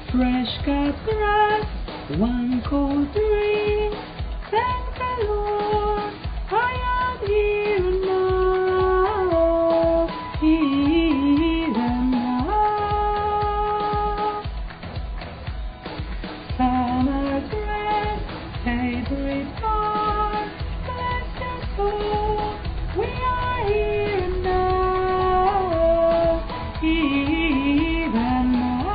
Fresh cut grass, one cold drink. Thank the Lord, I am here now, even now. Summer grass, favorite part, bless your soul. We are here now, even now.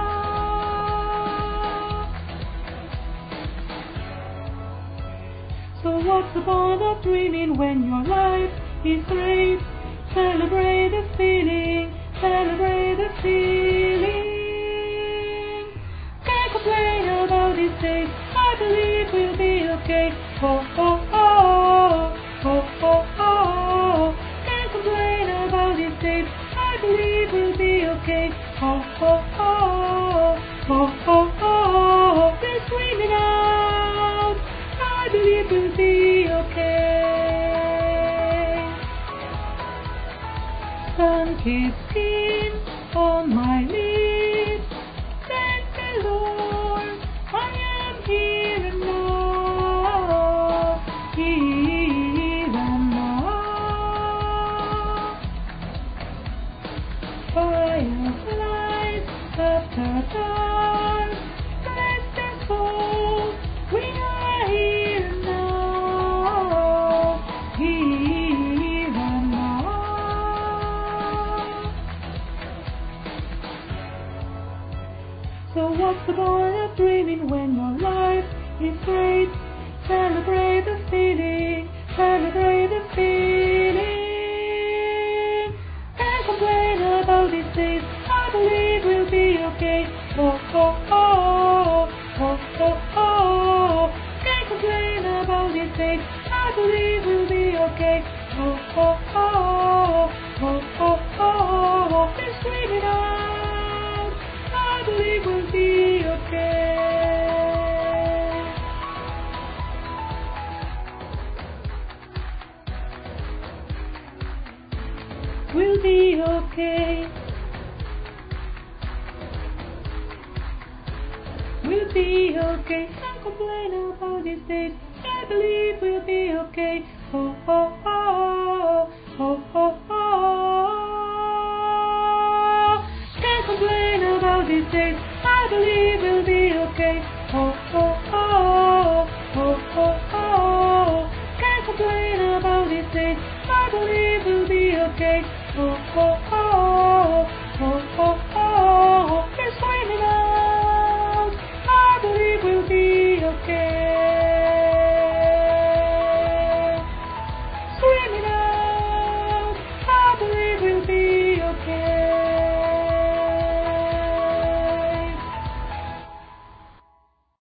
So what's the point of dreaming when your life is great? Celebrate the feeling, celebrate the feeling. Can't complain about these days, I believe we'll be okay. Oh, oh, oh, oh, oh, oh. Can't complain about these days, I believe we'll be okay. Oh, oh, oh, oh, oh, oh. We're screaming out, I believe we'll be okay. Sun kissed skin on my lips. Thank the Lord, I am here and now, even now. Fireflies after dark, bless their souls. We are here now, even now. So what's the point of dreaming when your life is great? Celebrate the feeling, celebrate the feeling. Can't complain about these days, I believe we'll be okay. Oh, oh, oh, oh, oh, oh. Can't complain about these days, I believe we'll be okay. Oh, oh, oh, oh, oh, oh. We're screaming out, I believe we'll be okay. We'll be okay. We'll be okay. Can't complain about these days, I believe we'll be okay. Oh, oh, oh, oh, oh, oh. Can't complain about these days, I believe we'll be okay. Oh, oh, oh, oh, oh, oh. Can't complain about these days, I believe we'll be okay. Oh, oh,